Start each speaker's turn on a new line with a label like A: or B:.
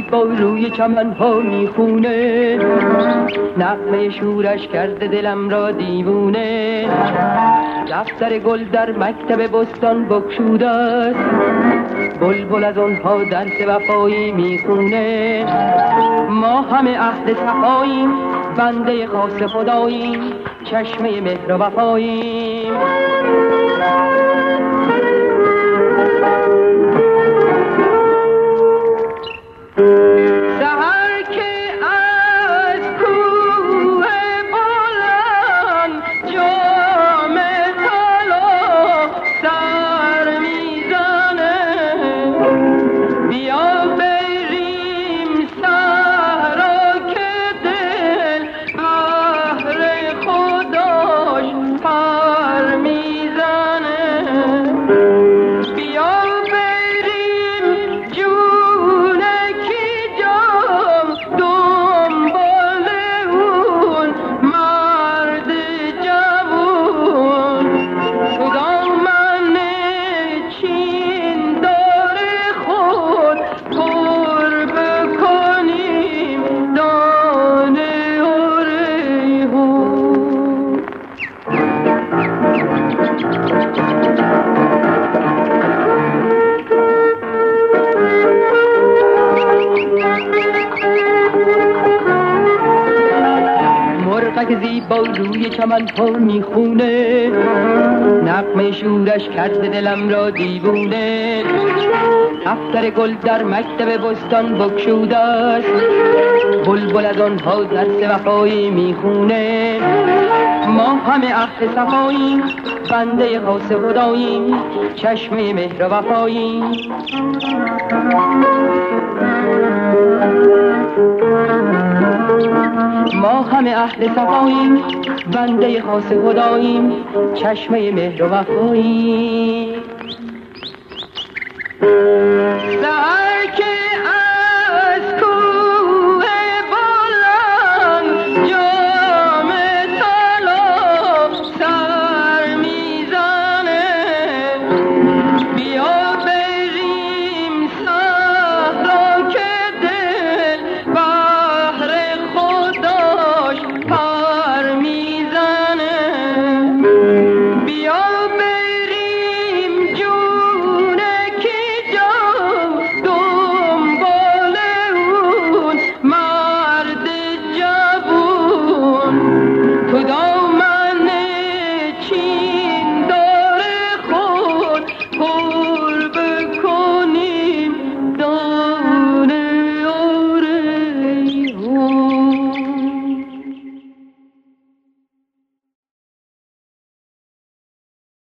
A: زیبای چمن ها میخونه، نغمه شورش کرده دلم را دیوونه. دفتر گل در مکتب بستان بگشوده است، بلبل از آنها درس وفایی میخونه. ما همه اهل صفاییم، بنده خاص خداییم، چشمه مهر و وفاییم. مرغک زیبا روی چمن ها میخونه، نغمه شورش کرده دلم را دیوونه. دفتر گل در مکتب بستان بگشوده است، بلبل از آنها درس وفایی میخونه. ما همه اهل صفاییم، بنده خاص خداییم، چشمه مهر و وفاییم. ما همه اهل صفاییم، بنده خاص خداییم، چشمه مهر و وفاییم.